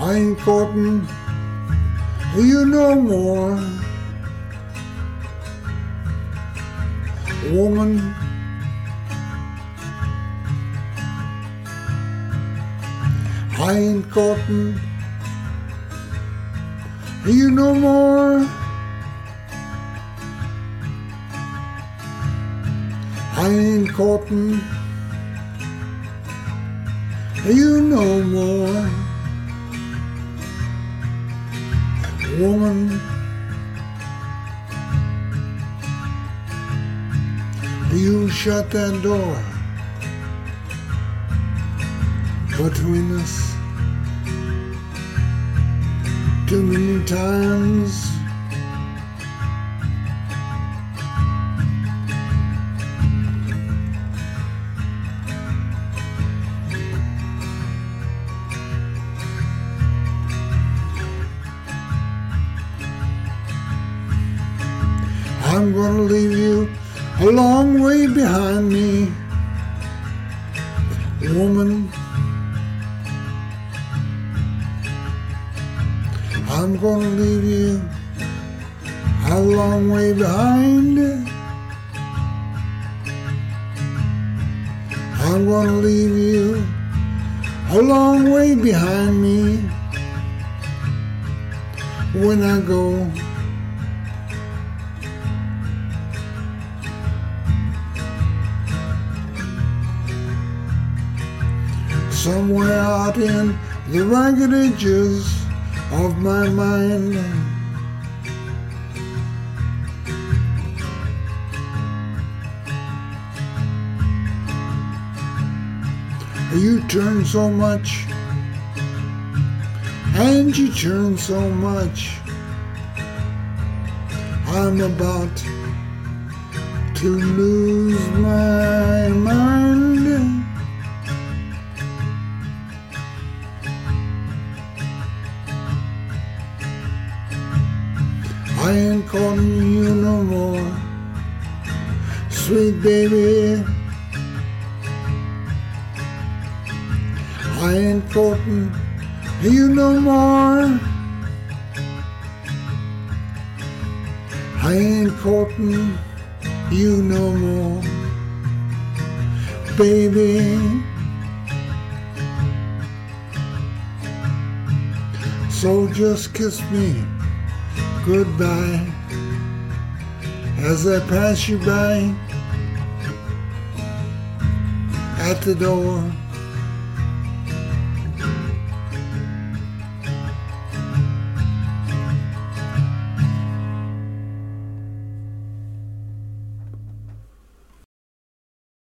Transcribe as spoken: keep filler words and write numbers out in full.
I ain't courting you no more, woman. I ain't courting you no more. I ain't courting you no more, woman. You shut that door between us too many times. I'm gonna leave you a long way behind me, woman. I'm gonna leave you a long way behind. I'm gonna leave you a long way behind me when I go. Somewhere out in the ragged edges of my mind, you turn so much, and you turn so much. I'm about to lose my mind. I ain't calling you no more, sweet baby. I ain't courting you no more. I ain't courting you no more, baby. So just kiss me goodbye as I pass you by at the door.